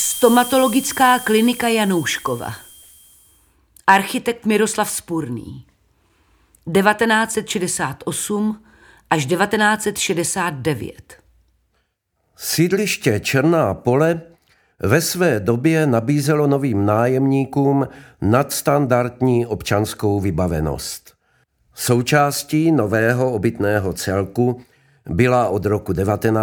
Stomatologická klinika Janouškova. Architekt Miroslav Spurný. 1968 až 1969. Sídliště Černá Pole ve své době nabízelo novým nájemníkům nadstandardní občanskou vybavenost. Součástí nového obytného celku byla od roku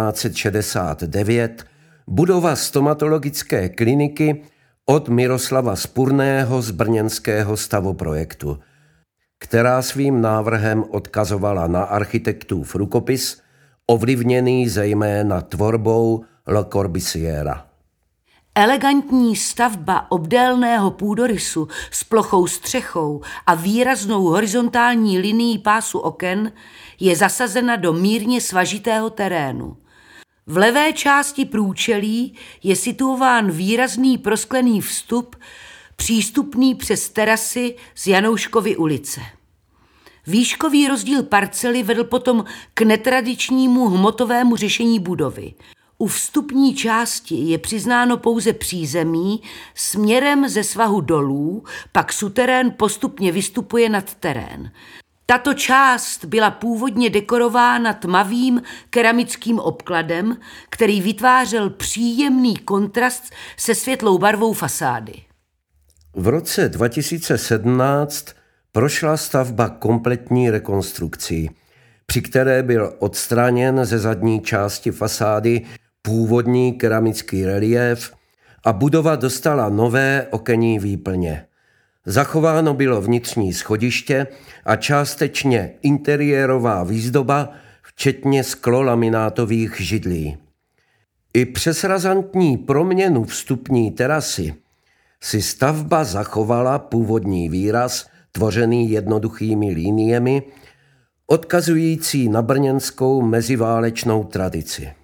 1969 budova stomatologické kliniky od Miroslava Spurného z brněnského stavoprojektu, která svým návrhem odkazovala na architektův rukopis, ovlivněný zejména tvorbou Le Corbusiera. Elegantní stavba obdélného půdorysu s plochou střechou a výraznou horizontální linií pásu oken je zasazena do mírně svažitého terénu. V levé části průčelí je situován výrazný prosklený vstup, přístupný přes terasy z Janouškovy ulice. Výškový rozdíl parcely vedl potom k netradičnímu hmotovému řešení budovy. U vstupní části je přiznáno pouze přízemí, směrem ze svahu dolů, pak suterén postupně vystupuje nad terén. Tato část byla původně dekorována tmavým keramickým obkladem, který vytvářel příjemný kontrast se světlou barvou fasády. V roce 2017 prošla stavba kompletní rekonstrukcí, při které byl odstraněn ze zadní části fasády původní keramický reliéf a budova dostala nové okenní výplně. Zachováno bylo vnitřní schodiště a částečně interiérová výzdoba, včetně sklolaminátových židlí. I přes razantní proměnu vstupní terasy si stavba zachovala původní výraz, tvořený jednoduchými liniemi, odkazující na brněnskou meziválečnou tradici.